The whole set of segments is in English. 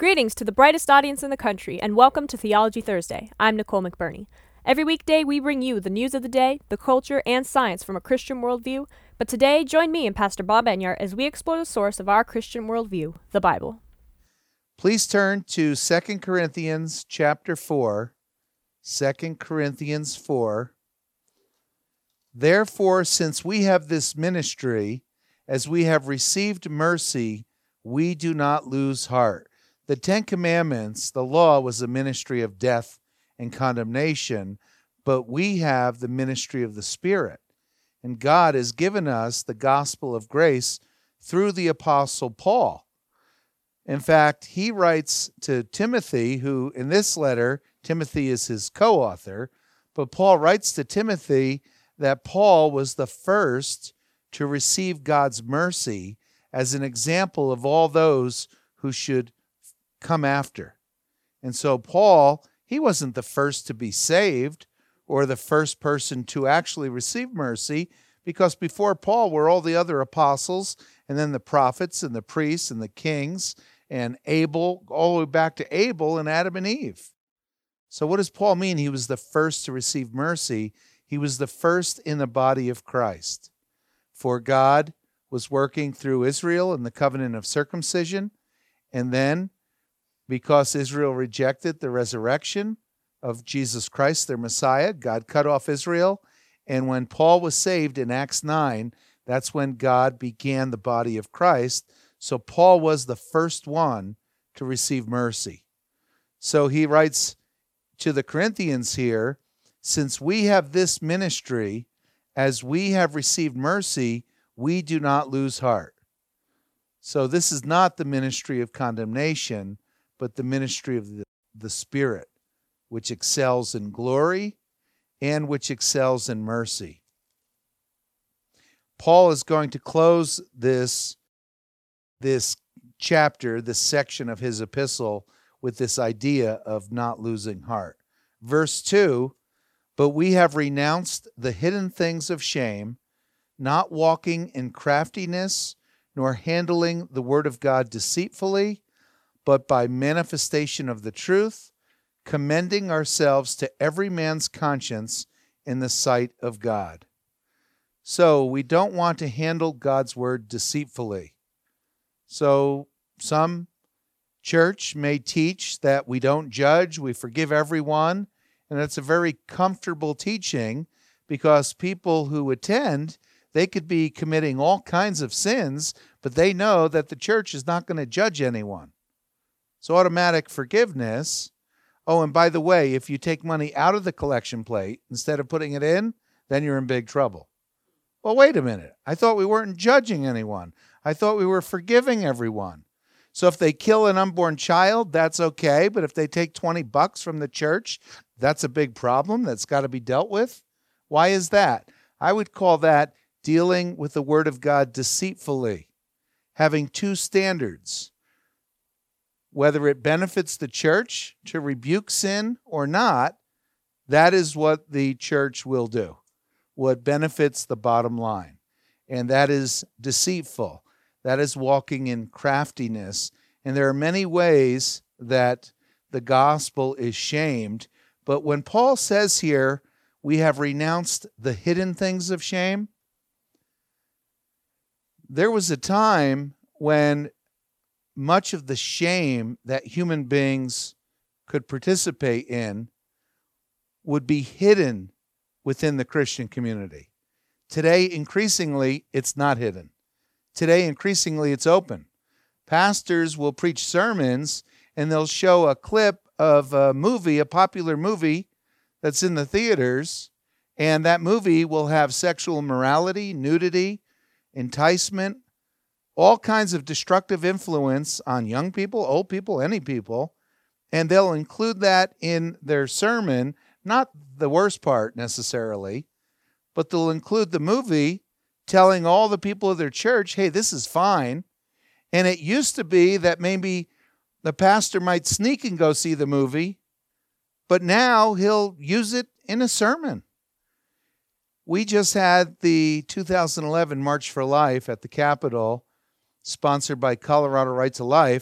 Greetings to the brightest audience in the country, and welcome to Theology Thursday. I'm Nicole McBurney. Every weekday, we bring you the news of the day, the culture, and science from a Christian worldview. But today, join me and Pastor Bob Enyart as we explore the source of our Christian worldview, the Bible. Please turn to 2 Corinthians chapter 4. 2 Corinthians 4. Therefore, since we have this ministry, as we have received mercy, we do not lose heart. The Ten Commandments, the law, was a ministry of death and condemnation, but we have the ministry of the Spirit. And God has given us the gospel of grace through the Apostle Paul. In fact, he writes to Timothy, who in this letter, Timothy is his co-author, but Paul writes to Timothy that Paul was the first to receive God's mercy as an example of all those who should come after. And so Paul, he wasn't the first to be saved or the first person to actually receive mercy, because before Paul were all the other apostles, and then the prophets and the priests and the kings and Abel, all the way back to Abel and Adam and Eve. So what does Paul mean he was the first to receive mercy? He was the first in the body of Christ. For God was working through Israel in the covenant of circumcision, and then because Israel rejected the resurrection of Jesus Christ, their Messiah, God cut off Israel. And when Paul was saved in Acts 9, that's when God began the body of Christ. So Paul was the first one to receive mercy. So he writes to the Corinthians here, since we have this ministry, as we have received mercy, we do not lose heart. So this is not the ministry of condemnation, but the ministry of the Spirit, which excels in glory and which excels in mercy. Paul is going to close this chapter, this section of his epistle, with this idea of not losing heart. Verse 2, but we have renounced the hidden things of shame, not walking in craftiness, nor handling the word of God deceitfully, but by manifestation of the truth, commending ourselves to every man's conscience in the sight of God. So we don't want to handle God's word deceitfully. So some church may teach that we don't judge, we forgive everyone, and that's a very comfortable teaching, because people who attend, they could be committing all kinds of sins, but they know that the church is not going to judge anyone. So automatic forgiveness. Oh, and by the way, if you take money out of the collection plate instead of putting it in, then you're in big trouble. Well, wait a minute. I thought we weren't judging anyone. I thought we were forgiving everyone. So if they kill an unborn child, that's okay. But if they take $20 from the church, that's a big problem that's got to be dealt with. Why is that? I would call that dealing with the word of God deceitfully, having two standards. Whether it benefits the church to rebuke sin or not, that is what the church will do. What benefits the bottom line. And that is deceitful. That is walking in craftiness. And there are many ways that the gospel is shamed. But when Paul says here, we have renounced the hidden things of shame, there was a time when much of the shame that human beings could participate in would be hidden within the Christian community. Today, increasingly, it's not hidden. Today, increasingly, it's open. Pastors will preach sermons, and they'll show a clip of a movie, a popular movie that's in the theaters, and that movie will have sexual immorality, nudity, enticement, all kinds of destructive influence on young people, old people, any people, and they'll include that in their sermon, not the worst part necessarily, but they'll include the movie telling all the people of their church, hey, this is fine. And it used to be that maybe the pastor might sneak and go see the movie, but now he'll use it in a sermon. We just had the 2011 March for Life at the Capitol, sponsored by Colorado Right to Life,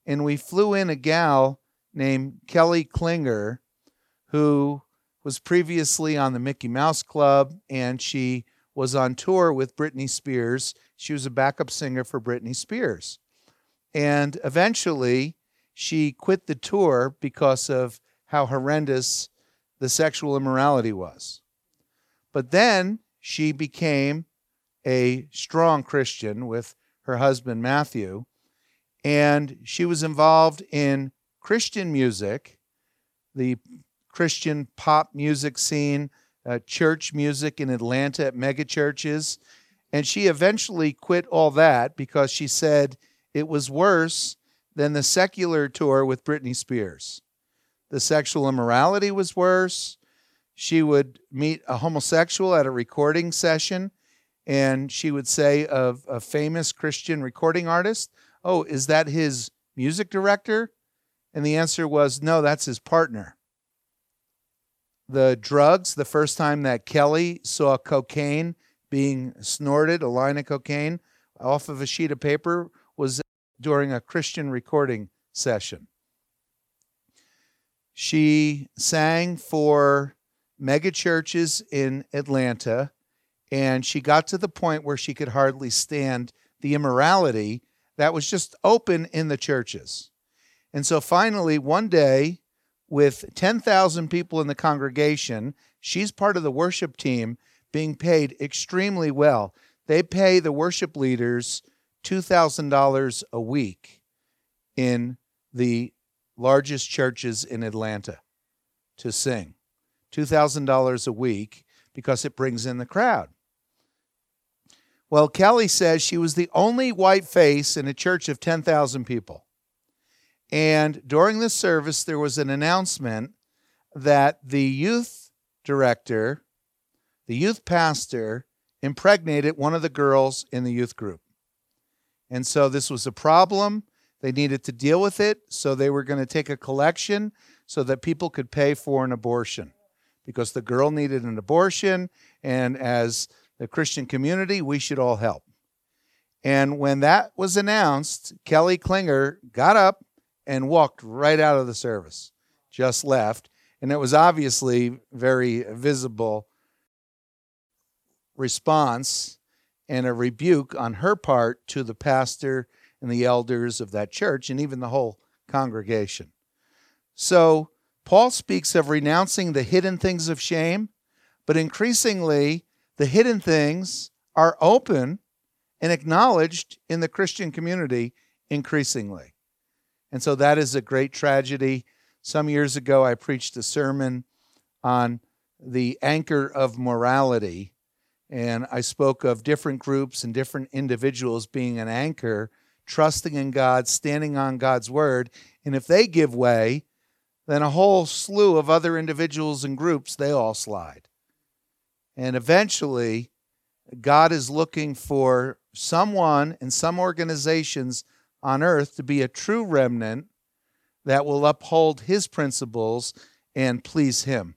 and we flew in a gal named Kelly Klinger, who was previously on the Mickey Mouse Club, and she was on tour with Britney Spears. She was a backup singer for Britney Spears. And eventually, she quit the tour because of how horrendous the sexual immorality was. But then she became a strong Christian with her husband, Matthew, and she was involved in Christian music, the Christian pop music scene, church music in Atlanta at mega churches. And she eventually quit all that because she said it was worse than the secular tour with Britney Spears. The sexual immorality was worse. She would meet a homosexual at a recording session, and she would say of a famous Christian recording artist, "Oh, is that his music director?" And the answer was, "No, that's his partner." The drugs, the first time that Kelly saw cocaine being snorted, a line of cocaine, off of a sheet of paper, was during a Christian recording session. She sang for mega churches in Atlanta, and she got to the point where she could hardly stand the immorality that was just open in the churches. And so finally, one day, with 10,000 people in the congregation, she's part of the worship team being paid extremely well. They pay the worship leaders $2,000 a week in the largest churches in Atlanta to sing. $2,000 a week because it brings in the crowd. Well, Kelly says she was the only white face in a church of 10,000 people. And during the service, there was an announcement that the youth director, the youth pastor, impregnated one of the girls in the youth group. And so this was a problem. They needed to deal with it, so they were going to take a collection so that people could pay for an abortion, because the girl needed an abortion, and as the Christian community, we should all help. And when that was announced, Kelly Klinger got up and walked right out of the service, just left. And it was obviously very visible response and a rebuke on her part to the pastor and the elders of that church and even the whole congregation. So Paul speaks of renouncing the hidden things of shame, but increasingly the hidden things are open and acknowledged in the Christian community increasingly. And so that is a great tragedy. Some years ago, I preached a sermon on the anchor of morality, and I spoke of different groups and different individuals being an anchor, trusting in God, standing on God's word, and if they give way, then a whole slew of other individuals and groups, they all slide. And eventually, God is looking for someone and some organizations on earth to be a true remnant that will uphold his principles and please him.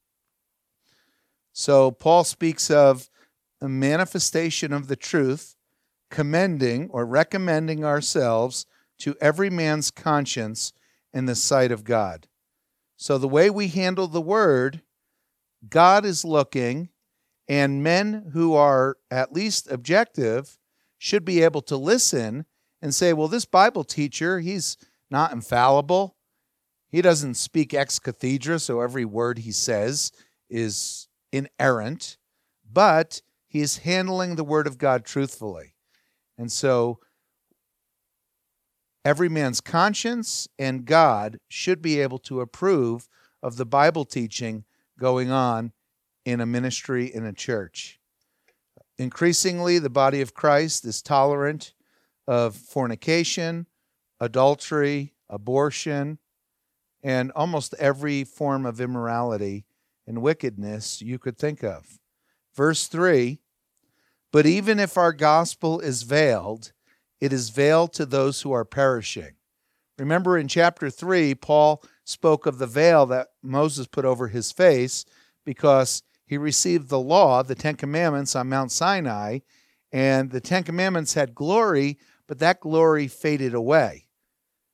So Paul speaks of a manifestation of the truth, commending or recommending ourselves to every man's conscience in the sight of God. So the way we handle the word, God is looking, and men who are at least objective should be able to listen and say, well, this Bible teacher, he's not infallible. He doesn't speak ex cathedra, so every word he says is inerrant, but he is handling the word of God truthfully. And so every man's conscience and God should be able to approve of the Bible teaching going on in a ministry, in a church. Increasingly, the body of Christ is tolerant of fornication, adultery, abortion, and almost every form of immorality and wickedness you could think of. Verse 3, but even if our gospel is veiled, it is veiled to those who are perishing. Remember in chapter 3, Paul spoke of the veil that Moses put over his face because he received the law, the Ten Commandments, on Mount Sinai, and the Ten Commandments had glory, but that glory faded away.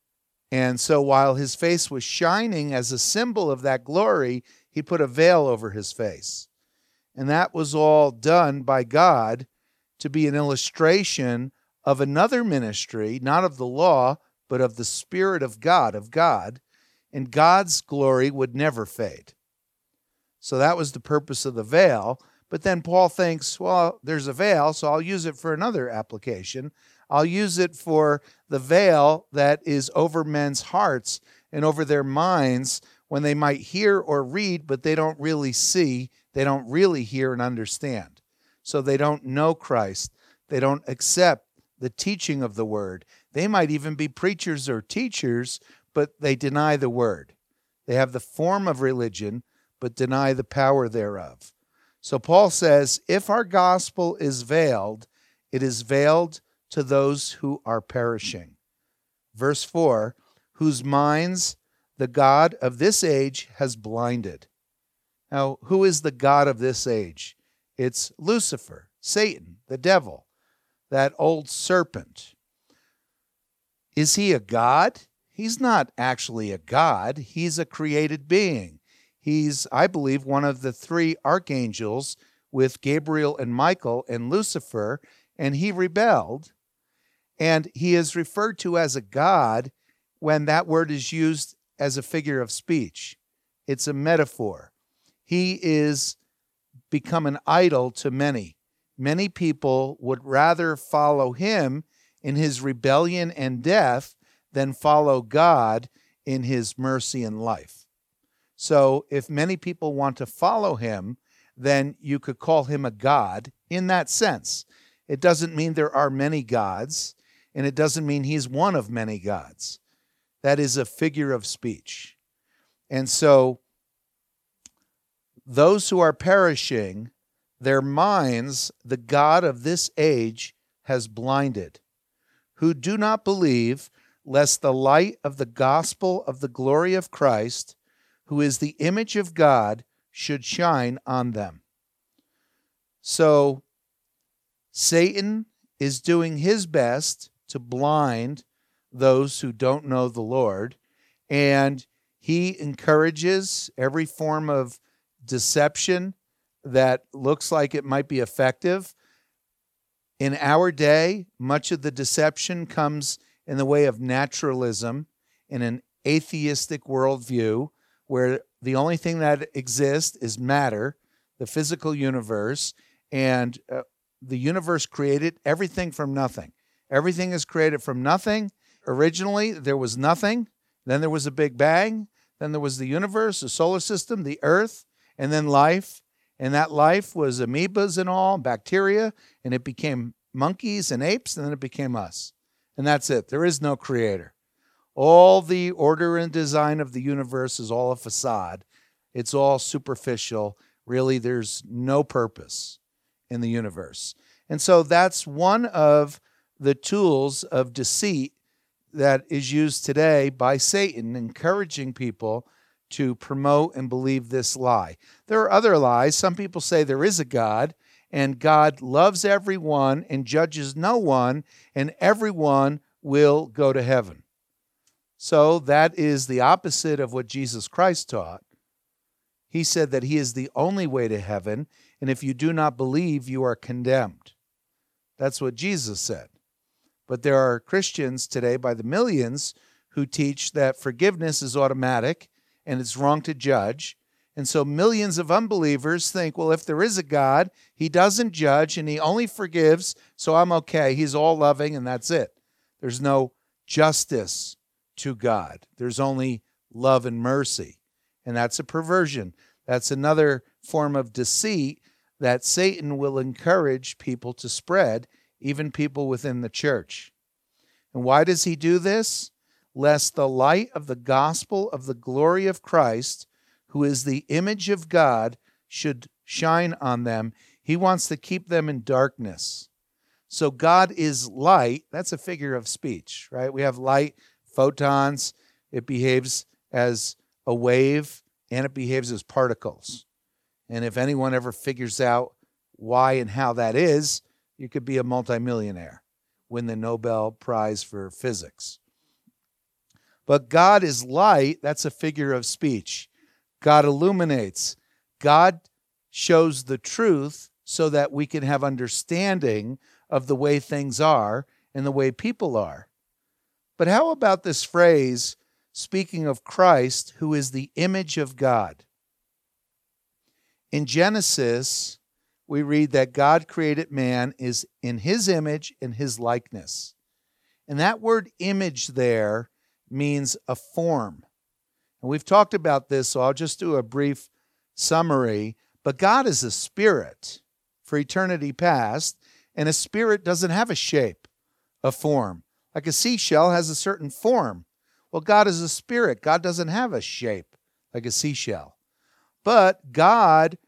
And so while his face was shining as a symbol of that glory, he put a veil over his face. And that was all done by God to be an illustration of another ministry, not of the law, but of the Spirit of God, and God's glory would never fade. So that was the purpose of the veil. But then Paul thinks, well, there's a veil, so I'll use it for another application. I'll use it for the veil that is over men's hearts and over their minds when they might hear or read, but they don't really see, they don't really hear and understand. So they don't know Christ. They don't accept the teaching of the word. They might even be preachers or teachers, but they deny the word. They have the form of religion, but deny the power thereof. So Paul says, if our gospel is veiled, it is veiled to those who are perishing. Verse 4, whose minds the God of this age has blinded. Now, who is the God of this age? It's Lucifer, Satan, the devil, that old serpent. Is he a god? He's not actually a god. He's a created being. He's, I believe, one of the three archangels with Gabriel and Michael and Lucifer, and he rebelled. And he is referred to as a god when that word is used as a figure of speech. It's a metaphor. He is become an idol to many. Many people would rather follow him in his rebellion and death than follow God in his mercy and life. So if many people want to follow him, then you could call him a god in that sense. It doesn't mean there are many gods, and it doesn't mean he's one of many gods. That is a figure of speech. And so those who are perishing, their minds, the God of this age has blinded, who do not believe, lest the light of the gospel of the glory of Christ, who is the image of God, should shine on them. So Satan is doing his best to blind those who don't know the Lord, and he encourages every form of deception that looks like it might be effective. In our day, much of the deception comes in the way of naturalism, in an atheistic worldview, where the only thing that exists is matter, the physical universe, and the universe created everything from nothing. Everything is created from nothing. Originally, there was nothing. Then there was a big bang. Then there was the universe, the solar system, the earth, and then life. And that life was amoebas and all, bacteria, and it became monkeys and apes, and then it became us. And that's it. There is no creator. All the order and design of the universe is all a facade. It's all superficial. Really, there's no purpose in the universe. And so that's one of the tools of deceit that is used today by Satan, encouraging people to promote and believe this lie. There are other lies. Some people say there is a God, and God loves everyone and judges no one, and everyone will go to heaven. So that is the opposite of what Jesus Christ taught. He said that he is the only way to heaven, and if you do not believe, you are condemned. That's what Jesus said. But there are Christians today by the millions who teach that forgiveness is automatic and it's wrong to judge. And so millions of unbelievers think, well, if there is a God, he doesn't judge and he only forgives, so I'm okay. He's all loving and that's it. There's no justice to God. There's only love and mercy. And that's a perversion. That's another form of deceit that Satan will encourage people to spread, even people within the church. And why does he do this? Lest the light of the gospel of the glory of Christ, who is the image of God, should shine on them. He wants to keep them in darkness. So God is light. That's a figure of speech, right? We have light, photons. It behaves as a wave, and it behaves as particles. And if anyone ever figures out why and how that is, you could be a multimillionaire, win the Nobel Prize for physics. But God is light. That's a figure of speech. God illuminates. God shows the truth so that we can have understanding of the way things are and the way people are. But how about this phrase, speaking of Christ, who is the image of God? In Genesis, we read that God created man is in his image and his likeness. And that word image there means a form. And we've talked about this, so I'll just do a brief summary. But God is a spirit for eternity past, and a spirit doesn't have a shape, a form. Like a seashell has a certain form. Well, God is a spirit. God doesn't have a shape like a seashell. But God,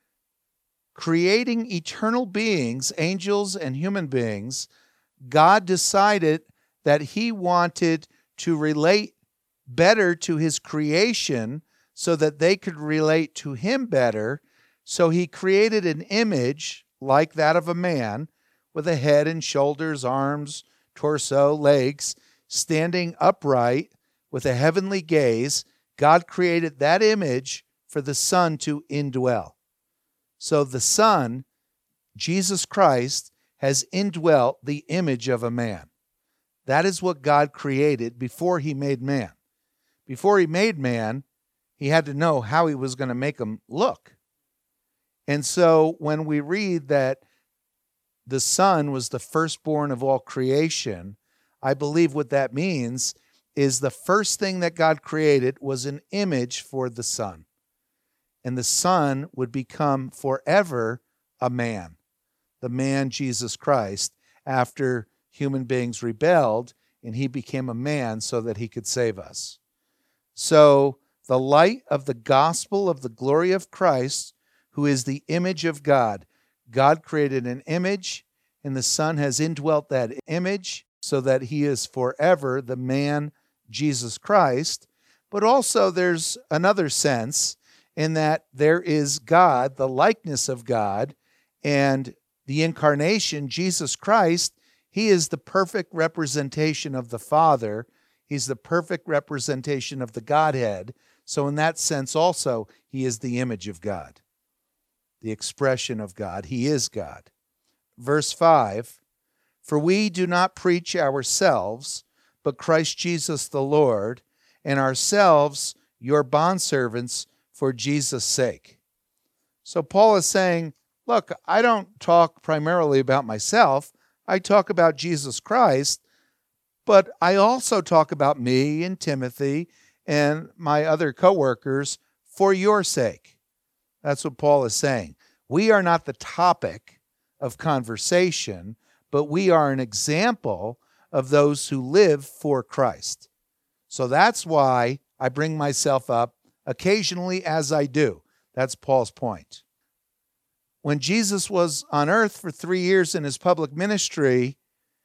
creating eternal beings, angels and human beings, God decided that he wanted to relate better to his creation so that they could relate to him better. So he created an image like that of a man with a head and shoulders, arms, torso, legs, standing upright with a heavenly gaze. God created that image for the Son to indwell. So the Son, Jesus Christ, has indwelt the image of a man. That is what God created before he made man. Before he made man, he had to know how he was going to make him look. And so when we read that the Son was the firstborn of all creation, I believe what that means is the first thing that God created was an image for the Son. And the Son would become forever a man, the man Jesus Christ, after human beings rebelled, and he became a man so that he could save us. So the light of the gospel of the glory of Christ, who is the image of God. God created an image, and the Son has indwelt that image so that he is forever the man Jesus Christ. But also there's another sense in that there is God, the likeness of God, and the incarnation, Jesus Christ. He is the perfect representation of the Father. He's the perfect representation of the Godhead. So in that sense also, he is the image of God, the expression of God. He is God. Verse 5, for we do not preach ourselves, but Christ Jesus the Lord, and ourselves your bondservants for Jesus' sake. So Paul is saying, look, I don't talk primarily about myself. I talk about Jesus Christ, but I also talk about me and Timothy and my other co-workers for your sake. That's what Paul is saying. We are not the topic of conversation, but we are an example of those who live for Christ. So that's why I bring myself up occasionally as I do. That's Paul's point. When Jesus was on earth for 3 years in his public ministry,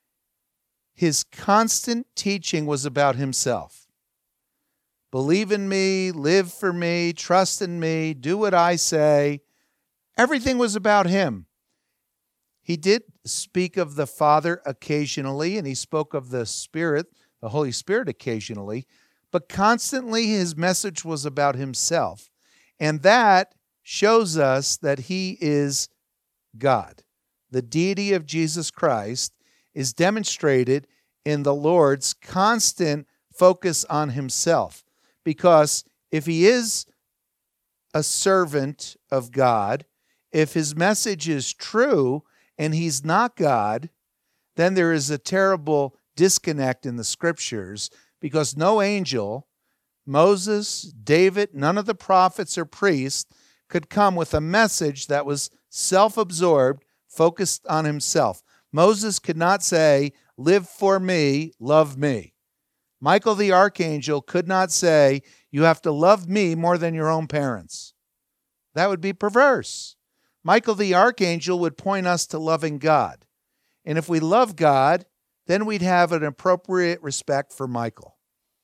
his constant teaching was about himself. Believe in me, live for me, trust in me, do what I say. Everything was about him. He did speak of the Father occasionally, and he spoke of the Spirit, the Holy Spirit occasionally, but constantly his message was about himself. And that shows us that he is God. The deity of Jesus Christ is demonstrated in the Lord's constant focus on himself. Because if he is a servant of God, if his message is true and he's not God, then there is a terrible disconnect in the scriptures, because no angel, Moses, David, none of the prophets or priests could come with a message that was self-absorbed, focused on himself. Moses could not say, live for me, love me. Michael the archangel could not say, you have to love me more than your own parents. That would be perverse. Michael the archangel would point us to loving God. And if we love God, then we'd have an appropriate respect for Michael.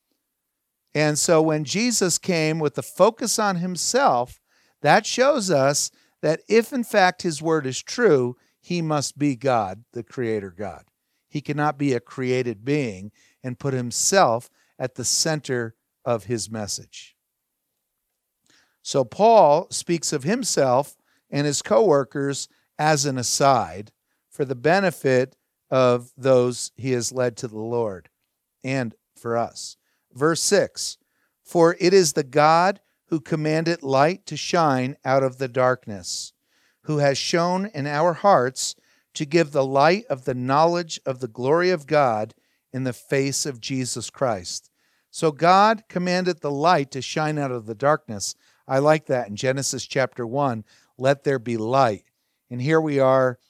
And so when Jesus came with the focus on himself, that shows us that if in fact his word is true, he must be God, the creator God. He cannot be a created being and put himself at the center of his message. So Paul speaks of himself and his co-workers as an aside for the benefit of those he has led to the Lord and for us. Verse 6, for it is the God who commanded light to shine out of the darkness, who has shone in our hearts to give the light of the knowledge of the glory of God in the face of Jesus Christ. So God commanded the light to shine out of the darkness. I like that in Genesis chapter 1, let there be light. And here we are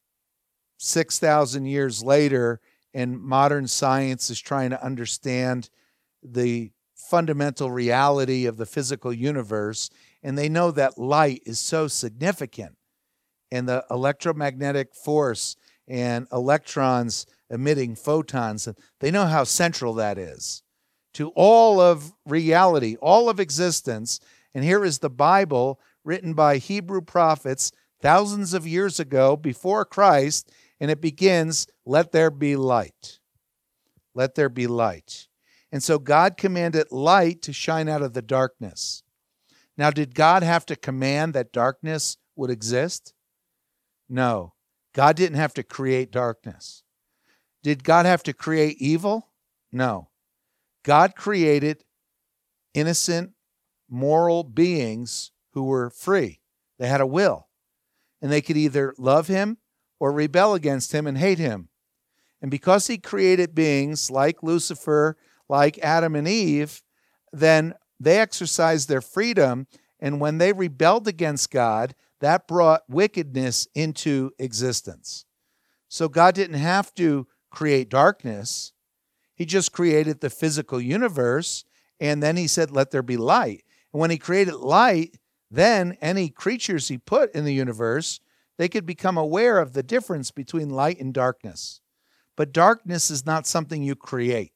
6,000 years later, and modern science is trying to understand the fundamental reality of the physical universe, and they know that light is so significant, and the electromagnetic force and electrons emitting photons, and they know how central that is to all of reality, all of existence. And here is the Bible written by Hebrew prophets thousands of years ago before Christ, and it begins, let there be light. Let there be light. And so God commanded light to shine out of the darkness. Now, did God have to command that darkness would exist? No. God didn't have to create darkness. Did God have to create evil? No. God created innocent, moral beings who were free. They had a will. And they could either love him or rebel against him and hate him. And because he created beings like Lucifer, like Adam and Eve, then they exercised their freedom. And when they rebelled against God, that brought wickedness into existence. So God didn't have to create darkness. He just created the physical universe, and then he said, let there be light. And when he created light, then any creatures he put in the universe, they could become aware of the difference between light and darkness. But darkness is not something you create.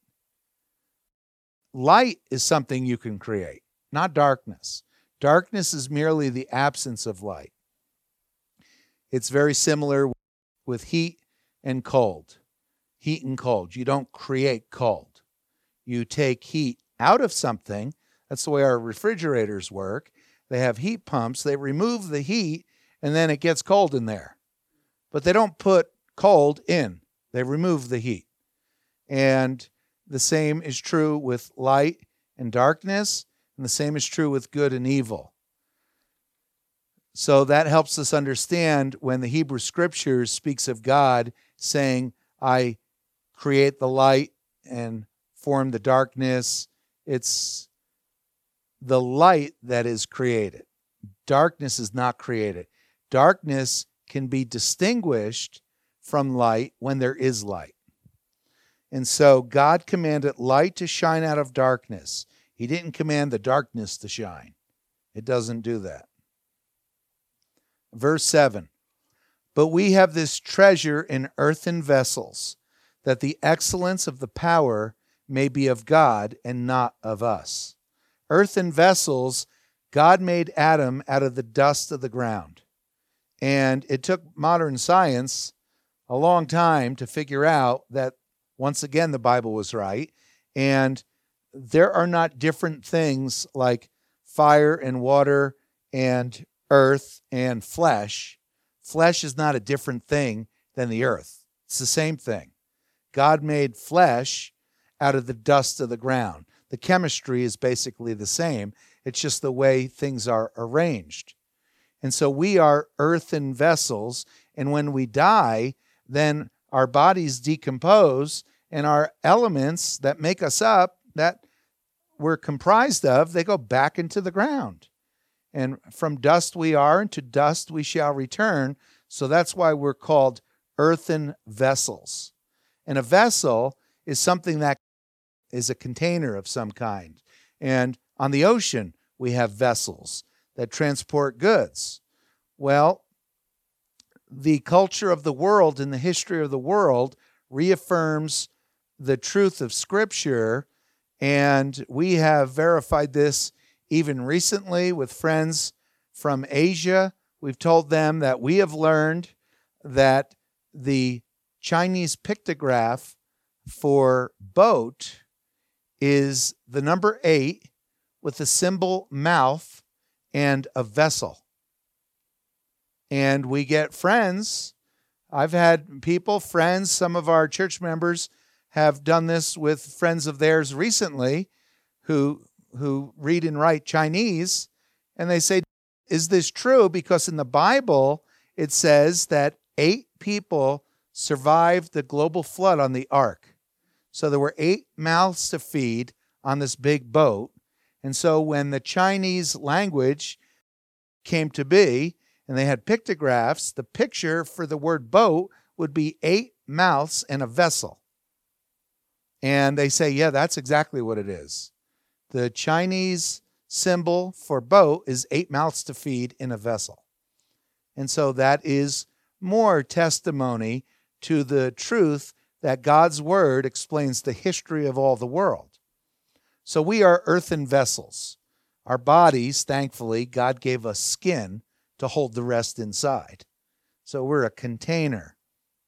Light is something you can create, not darkness. Darkness is merely the absence of light. It's very similar with heat and cold. Heat and cold. You don't create cold. You take heat out of something. That's the way our refrigerators work. They have heat pumps. They remove the heat, and then it gets cold in there. But they don't put cold in. They remove the heat. And the same is true with light and darkness, and the same is true with good and evil. So that helps us understand when the Hebrew Scriptures speaks of God saying, I create the light and form the darkness. It's the light that is created. Darkness is not created. Darkness can be distinguished from light when there is light. And so God commanded light to shine out of darkness. He didn't command the darkness to shine. It doesn't do that. Verse 7, but we have this treasure in earthen vessels, that the excellence of the power may be of God and not of us. Earthen vessels, God made Adam out of the dust of the ground. And it took modern science a long time to figure out that, once again, the Bible was right. And there are not different things like fire and water and earth and flesh. Flesh is not a different thing than the earth. It's the same thing. God made flesh out of the dust of the ground. The chemistry is basically the same. It's just the way things are arranged. And so we are earthen vessels, and when we die, then our bodies decompose, and our elements that make us up, that we're comprised of, they go back into the ground. And from dust we are, and to dust we shall return. So that's why we're called earthen vessels. And a vessel is something that is a container of some kind. And on the ocean, we have vessels that transport goods. Well, the culture of the world and the history of the world reaffirms the truth of Scripture, and we have verified this even recently with friends from Asia. We've told them that we have learned that the Chinese pictograph for boat is the number 8 with the symbol mouth and a vessel. And we get friends. I've had people, friends, some of our church members have done this with friends of theirs recently who read and write Chinese, and they say, is this true? Because in the Bible, it says that 8 people survived the global flood on the ark. So there were 8 mouths to feed on this big boat. And so when the Chinese language came to be, and they had pictographs, the picture for the word boat would be 8 mouths and a vessel. And they say, yeah, that's exactly what it is. The Chinese symbol for boat is 8 mouths to feed in a vessel. And so that is more testimony to the truth that God's word explains the history of all the world. So we are earthen vessels. Our bodies, thankfully, God gave us skin to hold the rest inside. So we're a container.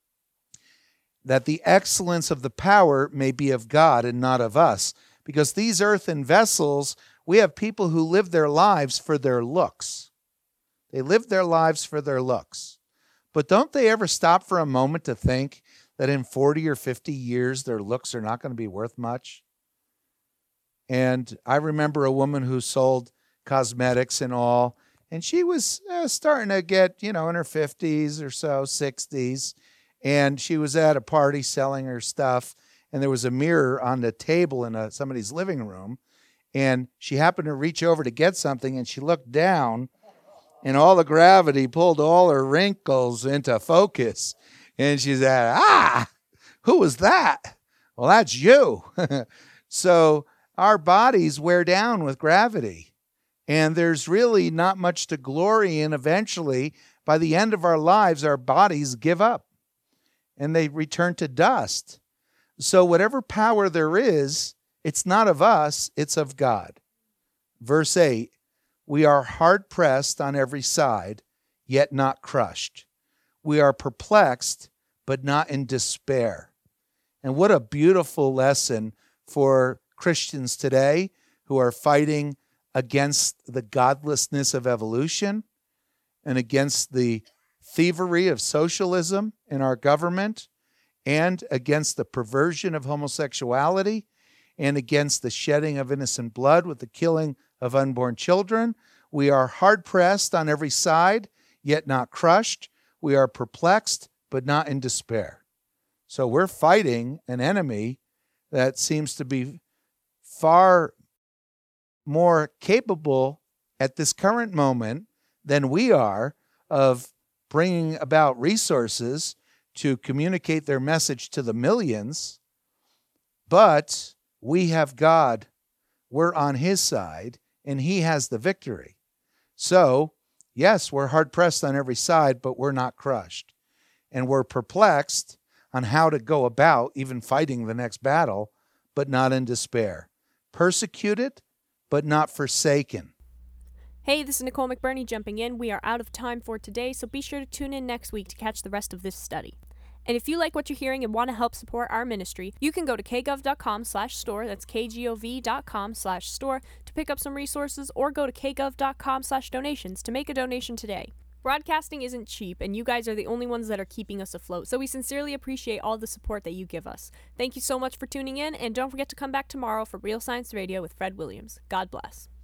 That the excellence of the power may be of God and not of us. Because these earthen vessels, we have people who live their lives for their looks. They live their lives for their looks. But don't they ever stop for a moment to think that in 40 or 50 years, their looks are not going to be worth much? And I remember a woman who sold cosmetics and all, and she was starting to get, in her 50s or so, 60s. And she was at a party selling her stuff, and there was a mirror on the table in somebody's living room. And she happened to reach over to get something, and she looked down, and all the gravity pulled all her wrinkles into focus. And she said, who was that? Well, that's you. So our bodies wear down with gravity. And there's really not much to glory in. Eventually, by the end of our lives, our bodies give up and they return to dust. So whatever power there is, it's not of us, it's of God. Verse 8, we are hard pressed on every side, yet not crushed. We are perplexed, but not in despair. And what a beautiful lesson for Christians today who are fighting against the godlessness of evolution and against the thievery of socialism in our government and against the perversion of homosexuality and against the shedding of innocent blood with the killing of unborn children. We are hard-pressed on every side, yet not crushed. We are perplexed, but not in despair. So we're fighting an enemy that seems to be far more capable at this current moment than we are of bringing about resources to communicate their message to the millions. But we have God. We're on his side, and he has the victory. So, yes, we're hard-pressed on every side, but we're not crushed. And we're perplexed on how to go about even fighting the next battle, but not in despair. Persecuted, but not forsaken. Hey, this is Nicole McBurney jumping in. We are out of time for today, so be sure to tune in next week to catch the rest of this study. And if you like what you're hearing and want to help support our ministry, you can go to kgov.com/store, that's kgov.com/store, to pick up some resources, or go to kgov.com/donations to make a donation today. Broadcasting isn't cheap, and you guys are the only ones that are keeping us afloat, so we sincerely appreciate all the support that you give us. Thank you so much for tuning in, and don't forget to come back tomorrow for Real Science Radio with Fred Williams. God bless.